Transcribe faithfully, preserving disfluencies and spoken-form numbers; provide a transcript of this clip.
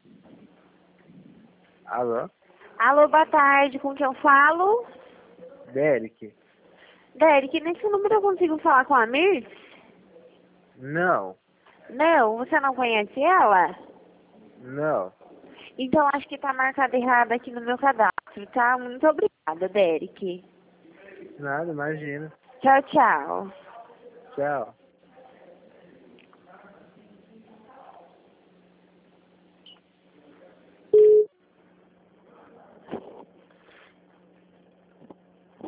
Alô? Alô, boa tarde, com quem eu falo? Derek? Derek, nesse número eu consigo falar com a Mir? Não, Não, você não conhece ela? não. Então acho que tá marcado errado aqui no meu cadastro, tá? Muito obrigada, Derek. Nada, imagina. Tchau, tchau. Tchau.